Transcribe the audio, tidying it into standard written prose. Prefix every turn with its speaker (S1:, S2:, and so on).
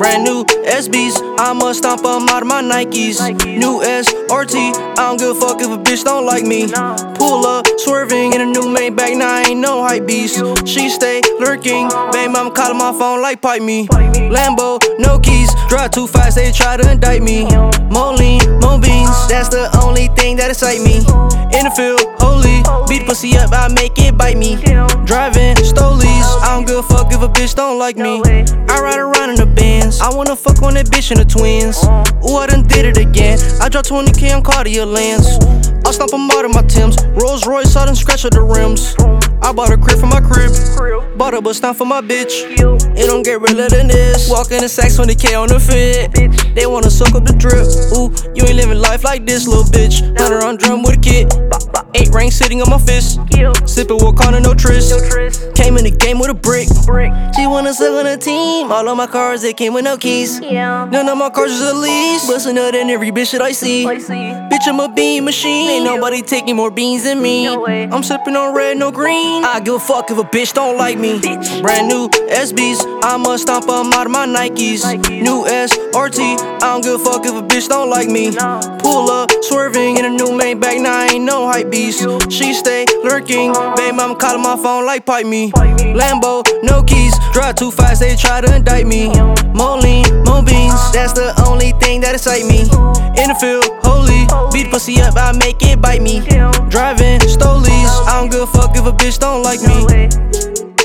S1: Brand new SBs, I'ma stomp 'em out of my Nikes. New SRT, I don't give a fuck if a bitch don't like me. Pull up, swerving in a new Maybach, now I ain't no hype beast. She stay lurking, baby mama calling my phone like pipe me. Lambo, no keys, drive too fast, they try to indict me. More lean, more beans, that's the only thing that excite me. In the field, holy, beat the pussy up, I make it bite me. Driving stolies, I don't give a fuck if a bitch don't like me. I ride around in the Benz, I wanna fuck on that bitch in the twins. Ooh, I done did it again, I dropped 20K on Cartier lens. I'll stomp 'em out of my Timbs, Rolls Royce, I done scratch at the rims. I bought a crib for my crib, bought a bus down for my bitch. It don't get realer than this. Walk in the sacks 20K on the fit. They wanna suck up the drip. Ooh, you ain't living life like this, little bitch. Hunter on drum with a kid. 8 rings sitting on my fist. Sippin' Wakanda, no tris. Came in the game with a brick. She wanna suck on the team. All of my cars, they came with no keys. None of my cars is a lease. Bustin' nut in every bitch that I see. Bitch, I'm a bean machine. Ain't nobody taking more beans than me. I'm sippin' on red, no green. I give a fuck if a bitch don't like me. Brand new SBs, I'ma stomp 'em out of my Nikes. New SRT, I don't give a fuck if a bitch don't like me. Pull up, swerving in a new Maybach, now I ain't no hype beast. She stay lurking, baby mama calling my phone like pipe me. Lambo, no keys, drive too fast, they try to indict me. More lean, more beans, that's the only thing that excite me. In the field, holy, beat the pussy up, I make it bite me. Driving stolies, I don't give a fuck if a bitch don't like me.